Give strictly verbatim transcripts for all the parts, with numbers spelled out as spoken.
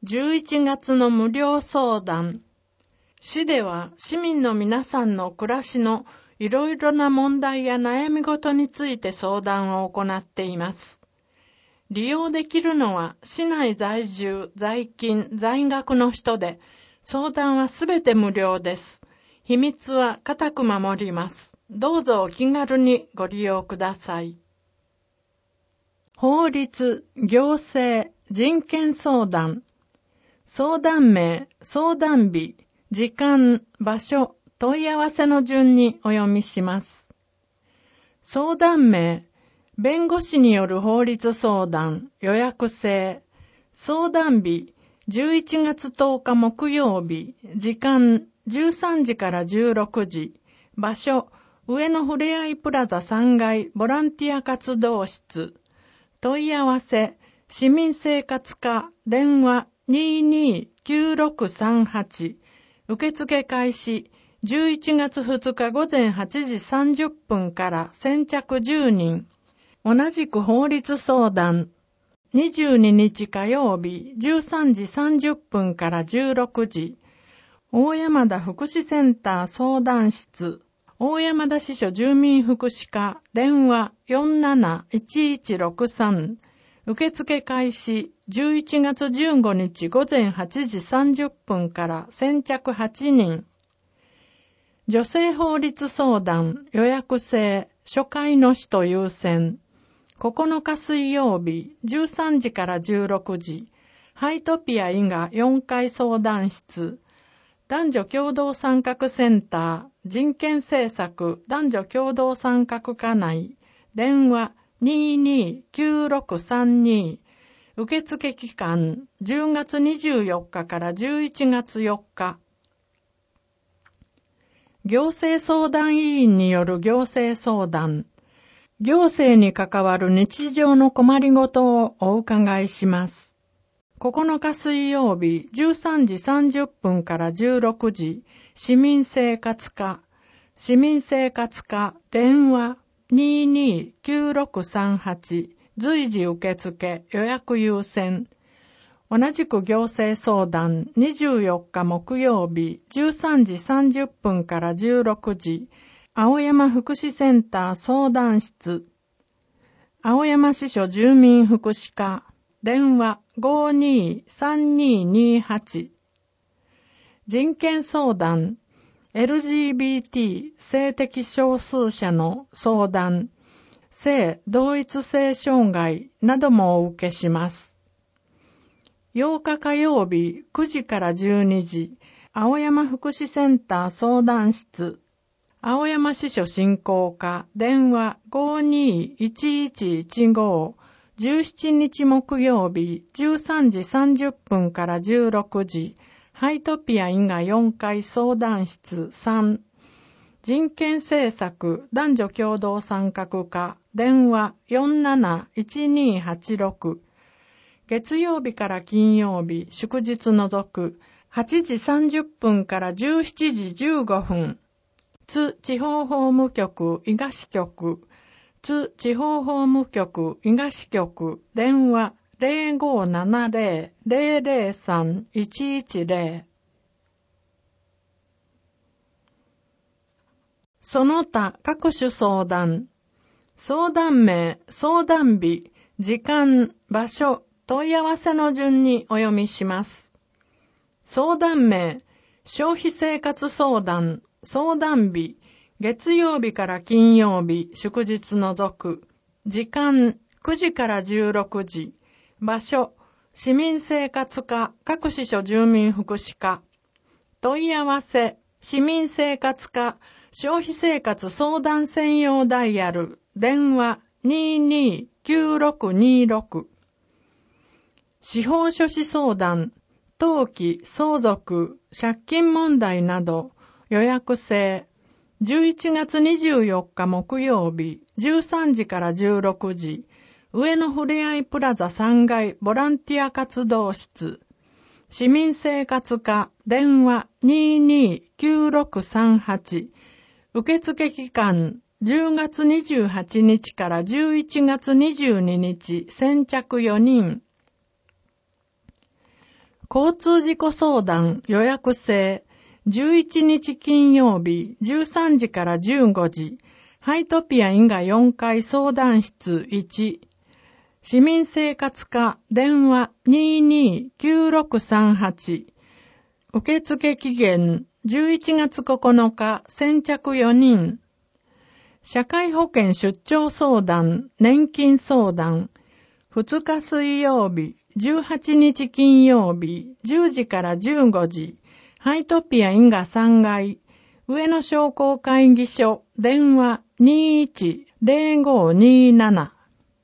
じゅういちがつの無料相談。市では市民の皆さんの暮らしのいろいろな問題や悩み事について相談を行っています。利用できるのは市内在住、在勤、在学の人で、相談はすべて無料です。秘密は固く守ります。どうぞお気軽にご利用ください。法律、行政、人権相談。相談名、相談日、時間、場所、問い合わせの順にお読みします。相談名、弁護士による法律相談、予約制。相談日、じゅういちがつとおか木曜日、時間、じゅうさんじからじゅうろくじ。場所、上野ふれあいプラザさんがいボランティア活動室。問い合わせ、市民生活課、電話 にーにーきゅうろくさんはち。受付開始、じゅういちがつふつか午前はちじさんじゅっぷんから先着じゅうにん。同じく法律相談。にじゅうににち火曜日、じゅうさんじさんじゅっぷんからじゅうろくじ。大山田福祉センター相談室。大山田支所住民福祉課。電話 よんなないちいちろくさん。受付開始、じゅういちがつじゅうごにち午前はちじさんじゅっぷんから先着はちにん。女性法律相談、予約制、初回の人優先。ここのか水曜日、じゅうさんじからじゅうろくじ。ハイトピア伊賀よんかい相談室。男女共同参画センター、人権政策男女共同参画課内。電話にーにーきゅうろくさんに。受付期間、じゅうがつにじゅうよっかからじゅういちがつよっか。行政相談委員による行政相談。行政に関わる日常の困りごとをお伺いします。ここのか水曜日、じゅうさんじさんじゅっぷんからじゅうろくじ、市民生活課。市民生活課、電話にーにーきゅうろくさんはち。随時受付、予約優先。同じく行政相談、にじゅうよっか木曜日、じゅうさんじさんじゅっぷんからじゅうろくじ。青山福祉センター相談室。青山支所住民福祉課。電話 ごーにーさんにーにーはち。人権相談。エルジービーティー 性的少数者の相談。性同一性障害などもお受けします。ようか火曜日くじからじゅうにじ。青山福祉センター相談室。青山支所振興課。電話 ごーにーいちいちいちご。じゅうしちにち木曜日じゅうさんじさんじゅっぷんからじゅうろくじ。ハイトピア伊賀よんかい相談室さん。人権政策男女共同参画課。電話 よんなないちにーはちろく。月曜日から金曜日祝日除くはちじさんじゅっぷんからじゅうしちじじゅうごふん。津地方法務局伊賀支局。津地方法務局伊賀支局。電話 ゼロごーななゼロ ゼロゼロさん いちいちゼロ。その他各種相談。相談名、相談日、時間、場所、問い合わせの順にお読みします。相談名、消費生活相談、相談日、月曜日から金曜日、祝日除く。時間、くじからじゅうろくじ。場所、市民生活課、各支所住民福祉課。問い合わせ、市民生活課、消費生活相談専用ダイヤル、電話 にーにーきゅうろくにーろく。司法書士相談、登記、相続、借金問題など、予約制。じゅういちがつにじゅうよっか木曜日、じゅうさんじからじゅうろくじ。上野ふれあいプラザさんがいボランティア活動室。市民生活課、電話 にーにーきゅうろくさんはち。受付期間、じゅうがつにじゅうはちにちからじゅういちがつにじゅうににち、先着よにん。 交通事故相談予約制、じゅういちにち金曜日じゅうさんじからじゅうごじ、ハイトピアインガよんかい相談室いち、市民生活課電話 にーにーきゅうろくさんはち、受付期限じゅういちがつここのか先着よにん、社会保険出張相談、年金相談、ふつか水曜日、じゅうはちにち金曜日、じゅうじからじゅうごじ、ハイトピアインガさんがい、上野商工会議所、電話 にーいちぜろごにーなな。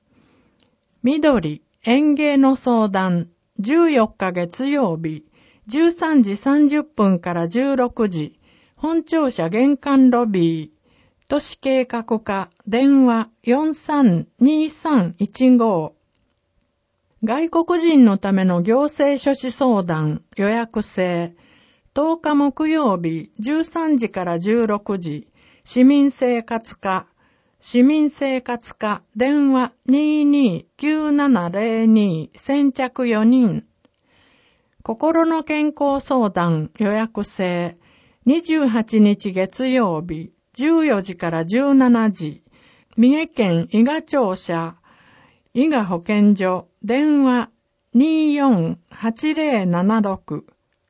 緑、園芸の相談、じゅうよっか月曜日、じゅうさんじさんじゅっぷんからじゅうろくじ、本庁舎玄関ロビー、都市計画課、電話 よんさんにーさんいちご。外国人のための行政書士相談予約制、とおか木曜日じゅうさんじからじゅうろくじ、市民生活課、市民生活課、電話 にーにーきゅうななぜろに、先着よにん。心の健康相談予約制、にじゅうはちにち月曜日、じゅうよじからじゅうしちじ、三重県伊賀庁舎、伊賀保健所、電話 にーよんはちぜろななろく。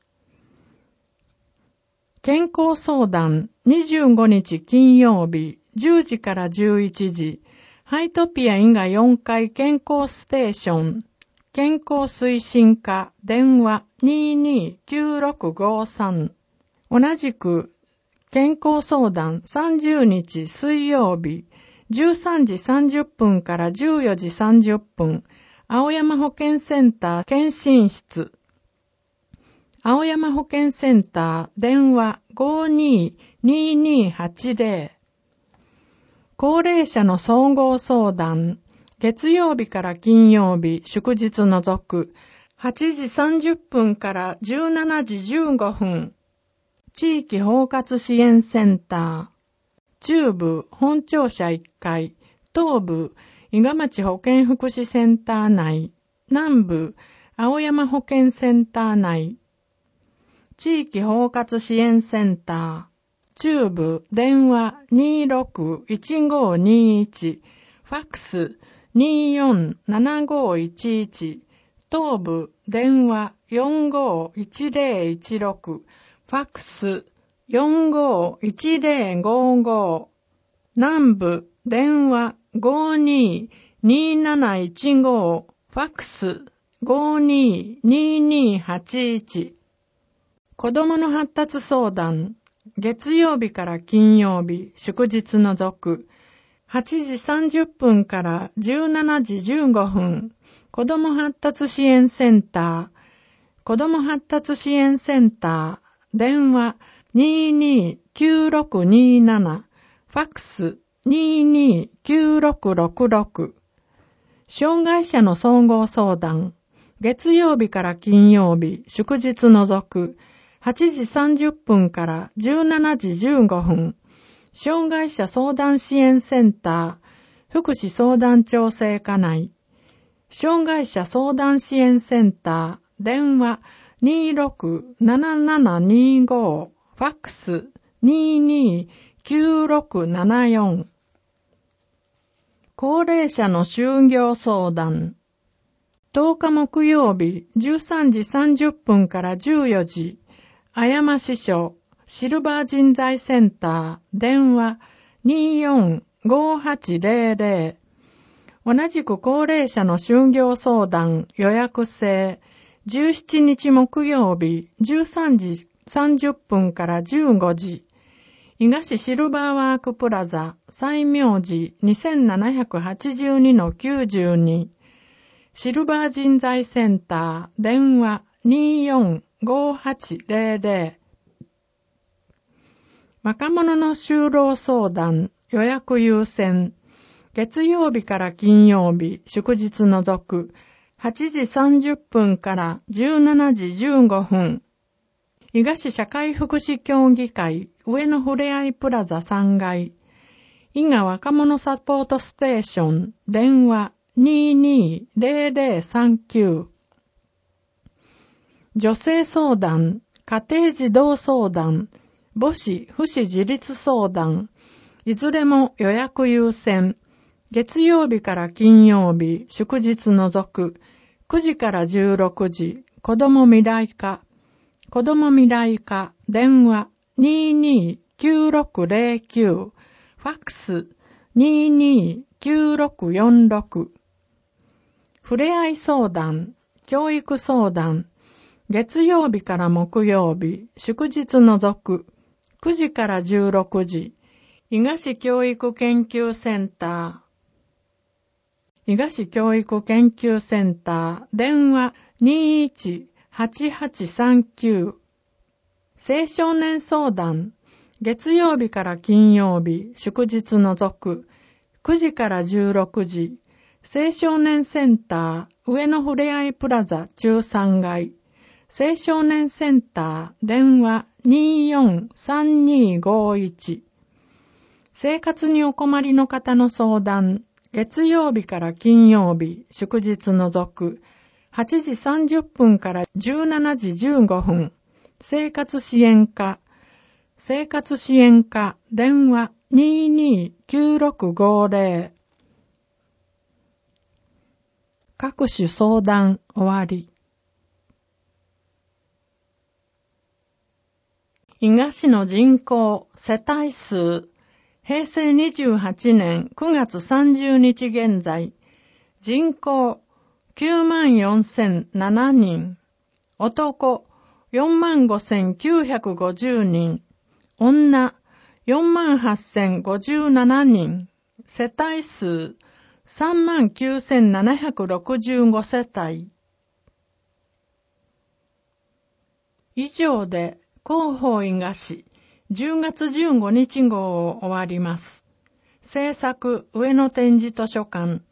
健康相談にじゅうごにち金曜日、じゅうじからじゅういちじ、ハイトピア伊賀よんかい健康ステーション、健康推進課、電話 にーにーきゅうろくごさん。同じく、健康相談さんじゅうにち水曜日、じゅうさんじさんじゅっぷんからじゅうよじさんじゅっぷん、青山保健センター検診室。青山保健センター、電話 ごーにーにーにーはちぜろ。高齢者の総合相談、月曜日から金曜日、祝日除く、はちじさんじゅっぷんからじゅうしちじじゅうごふん。地域包括支援センター、中部本庁舎いっかい、東部伊賀町保健福祉センター内、南部青山保健センター内、地域包括支援センター、中部電話 にーろくいちごにいち、ファックス にーよんななごいちいち、東部電話 よんごいちぜろいちろく、ファックス よんごいちぜろごご、南部電話 ごーにーにーなないちご、ファックス ごーにーにーにーはちいち。子どもの発達相談、月曜日から金曜日、祝日除く、はちじさんじゅっぷんからじゅうしちじじゅうごふん、子ども発達支援センター、子ども発達支援センター、電話 にーにーきゅうろくにーなな、ファックス にーにーきゅうろくろくろく。障害者の総合相談、月曜日から金曜日、祝日除く、はちじさんじゅっぷんからじゅうしちじじゅうごふん、障害者相談支援センター、福祉相談調整課内、障害者相談支援センター、電話 にーろくななななにご、ファックス にーにーきゅうろくななよん。高齢者の就業相談、とおか木曜日じゅうさんじさんじゅっぷんからじゅうよじ、綾間支所、シルバー人材センター、電話 にーよんごはちぜろぜろ。同じく高齢者の就業相談予約制、じゅうしちにち木曜日じゅうさんじさんじゅっぷんからじゅうごじ、伊賀市シルバーワークプラザ、西明寺 にせんななひゃくはちじゅうにのきゅうじゅうに、シルバー人材センター、電話 にーよんごはちぜろぜろ。若者の就労相談予約優先、月曜日から金曜日、祝日除く、はちじさんじゅっぷんからじゅうしちじじゅうごふん、伊賀市社会福祉協議会上野ふれあいプラザさんがい、伊賀若者サポートステーション、電話 にーにーぜろぜろさんきゅう。 女性相談、家庭児童相談、母子父子自立相談、いずれも予約優先、月曜日から金曜日、祝日除く、くじからじゅうろくじ、子ども未来課、子ども未来課、電話 にーにーきゅうろくぜろきゅう、ファックス にーにーきゅうろくよんろく、ふれあい相談、教育相談、月曜日から木曜日、祝日除く、くじからじゅうろくじ、伊賀市教育研究センター、伊賀市教育研究センター、電話 にーいちはちはちさんきゅう、青少年相談、月曜日から金曜日、祝日除く、くじからじゅうろくじ、青少年センター、上野ふれあいプラザ中さんがい、青少年センター、電話 にーよんさんにーごいち、生活にお困りの方の相談、月曜日から金曜日、祝日除く、はちじさんじゅっぷんからじゅうしちじじゅうごふん、生活支援課、生活支援課、電話 にーにーきゅうろくごぜろ、各種相談終わり。伊賀市の人口、世帯数、へいせいにじゅうはちねんくがつさんじゅうにち現在、人口 きゅうまんよんせんななにん、男 よんまんごせんきゅうひゃくごじゅうにん、女 よんまんはっせんごじゅうななにん、世帯数 さんまんきゅうせんななひゃくろくじゅうご世帯。以上で広報伊賀市じゅうがつじゅうごにち号を終わります。制作上野展示図書館